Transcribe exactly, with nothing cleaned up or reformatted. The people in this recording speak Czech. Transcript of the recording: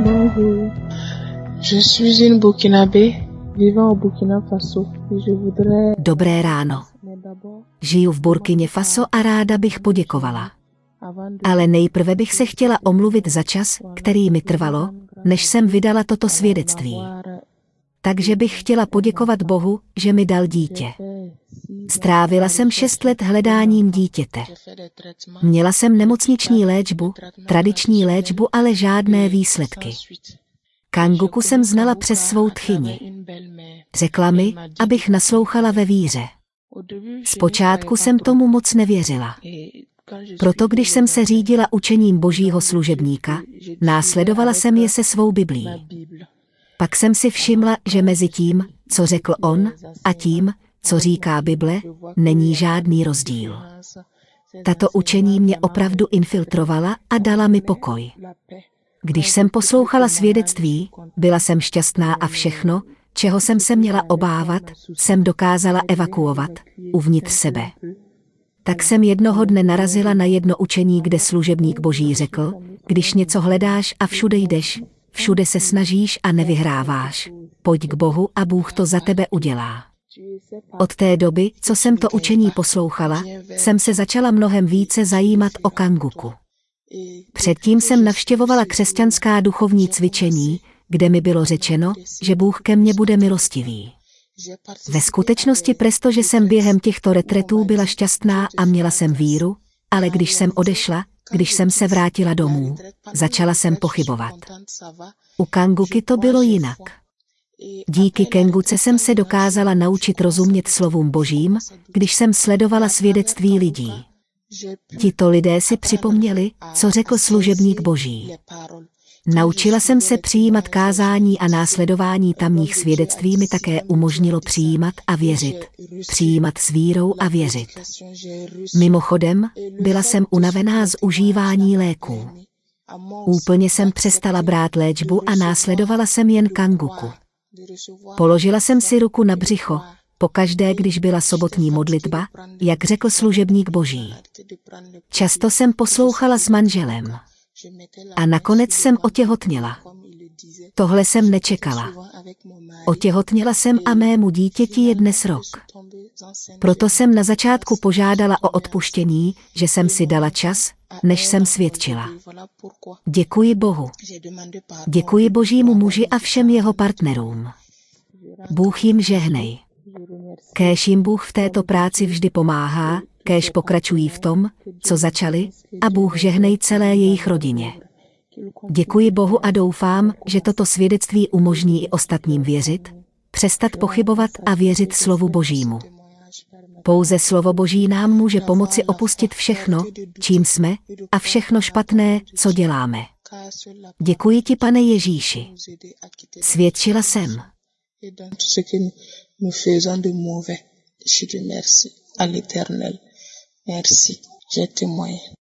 Bonjour, je suis une Burkinabé vivant au Burkina Faso. Je voudrais... Dobré ráno. Žiju v Burkině Faso a ráda bych poděkovala. Ale nejprve bych se chtěla omluvit za čas, který mi trvalo, než jsem vydala toto svědectví. Takže bych chtěla poděkovat Bohu, že mi dal dítě. Strávila jsem šest let hledáním dítěte. Měla jsem nemocniční léčbu, tradiční léčbu, ale žádné výsledky. Kanguku jsem znala přes svou tchyni. Řekla mi, abych naslouchala ve víře. Zpočátku jsem tomu moc nevěřila. Proto když jsem se řídila učením Božího služebníka, následovala jsem je se svou Biblí. Pak jsem si všimla, že mezi tím, co řekl on, a tím, co říká Bible, není žádný rozdíl. Tato učení mě opravdu infiltrovala a dala mi pokoj. Když jsem poslouchala svědectví, byla jsem šťastná a všechno, čeho jsem se měla obávat, jsem dokázala evakuovat, uvnitř sebe. Tak jsem jednoho dne narazila na jedno učení, kde služebník Boží řekl, když něco hledáš a všude jdeš, všude se snažíš a nevyhráváš, pojď k Bohu a Bůh to za tebe udělá. Od té doby, co jsem to učení poslouchala, jsem se začala mnohem více zajímat o Kanguku. Předtím jsem navštěvovala křesťanská duchovní cvičení, kde mi bylo řečeno, že Bůh ke mně bude milostivý. Ve skutečnosti, přestože jsem během těchto retretů byla šťastná a měla jsem víru, ale když jsem odešla, když jsem se vrátila domů, začala jsem pochybovat. U Kanguky to bylo jinak. Díky Kenguce jsem se dokázala naučit rozumět slovům Božím, když jsem sledovala svědectví lidí. Tito lidé si připomněli, co řekl služebník Boží. Naučila jsem se přijímat kázání a následování tamních svědectví mi také umožnilo přijímat a věřit. Přijímat s vírou a věřit. Mimochodem, byla jsem unavená z užívání léků. Úplně jsem přestala brát léčbu a následovala jsem jen Kanguku. Položila jsem si ruku na břicho, pokaždé, když byla sobotní modlitba, jak řekl služebník Boží. Často jsem poslouchala s manželem. A nakonec jsem otěhotněla. Tohle jsem nečekala. Otěhotněla jsem a mému dítěti je dnes rok. Proto jsem na začátku požádala o odpuštění, že jsem si dala čas, než jsem svědčila. Děkuji Bohu. Děkuji Božímu muži a všem jeho partnerům. Bůh jim žehnej. Kéž jim Bůh v této práci vždy pomáhá, kéž pokračují v tom, co začali, a Bůh žehnej celé jejich rodině. Děkuji Bohu a doufám, že toto svědectví umožní i ostatním věřit, přestat pochybovat a věřit slovu Božímu. Pouze slovo Boží nám může pomoci opustit všechno, čím jsme, a všechno špatné, co děláme. Děkuji ti, Pane Ježíši. Svědčila jsem. À l'Éternel. Merci. Je témoigne.